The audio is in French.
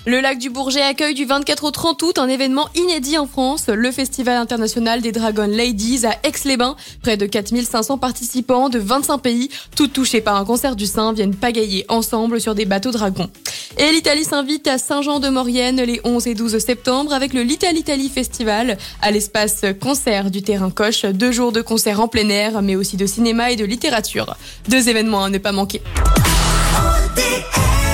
Le lac du Bourget accueille du 24 au 30 août un événement inédit en France, le Festival international des Dragon Ladies à Aix-les-Bains. Près de 4500 participants de 25 pays, toutes touchées par un concert du Saint, viennent pagayer ensemble sur des bateaux dragons. Et l'Italie s'invite à Saint-Jean-de-Maurienne les 11 et 12 septembre avec le L'Italie Festival à l'espace concert du Terrain Coche. 2 jours de concerts en plein air, mais aussi de cinéma et de littérature. 2 événements à ne pas manquer.